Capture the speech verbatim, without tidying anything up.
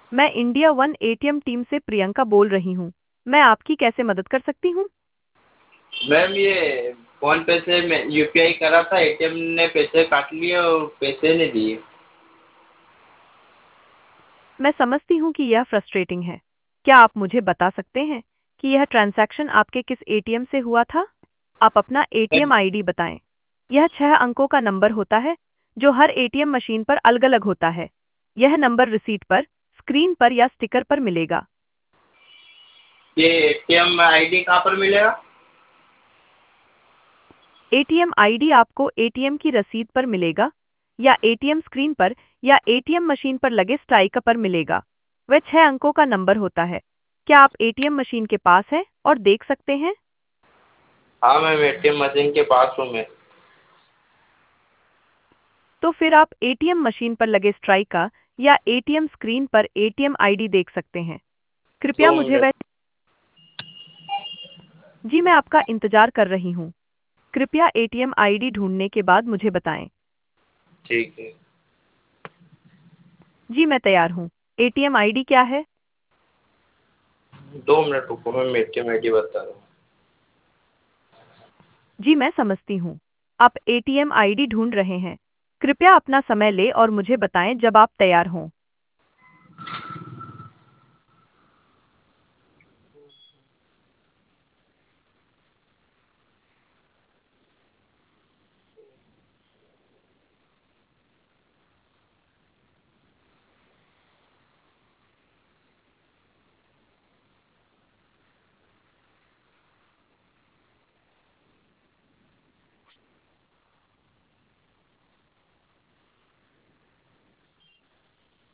मैं India one ATM team से प्रियंका बोल रही हूँ। मैं आपकी कैसे मदद कर सकती हूँ? मैम ये फ़ोन पे से मैं यूपीआई करा था, एटीएम ने पैसे काट लिए और पैसे नहीं दिए। मैं समझती हूँ कि यह फ्रस्ट्रेटिंग है। क्या आप मुझे बता सकते हैं कि यह ट्रांजैक्शन आपके किस एटीएम से हुआ था? आप अपना मैम एटीएम आईडी बताएं। यह छह अंकों का नंबर होता है जो हर एटीएम मशीन पर अलग-अलग होता है। यह नंबर रिसीट पर, स्क्रीन पर या स्टिकर पर मिलेगा। ये एटीएम आईडी कहाँ पर मिलेगा? एटीएम आईडी आपको एटीएम की रसीद पर मिलेगा या एटीएम स्क्रीन पर या एटीएम मशीन पर लगे स्ट्राइकर पर मिलेगा। वह छह अंकों का नंबर होता है। क्या आप एटीएम मशीन के पास हैं और देख सकते हैं? हाँ मैम, एटीएम मशीन के पास हूँ मैं। तो फिर आप एटीएम मशीन पर लगे स्ट्राइकर या एटीएम स्क्रीन पर एटीएम आईडी देख सकते हैं। कृपया दो मुझे मिनट। वह जी मैं आपका इंतजार कर रही हूँ। कृपया एटीएम आईडी ढूंढने के बाद मुझे बताएं। ठीक है। जी मैं तैयार हूँ। एटीएम आईडी क्या है? दो मिनट रुको, मैं एटीएम आईडी बता रहा हूँ। जी मैं समझती हूँ। आप एटीएम आईडी ढूंढ रहे हैं। कृपया अपना समय लें और मुझे बताएं जब आप तैयार हों।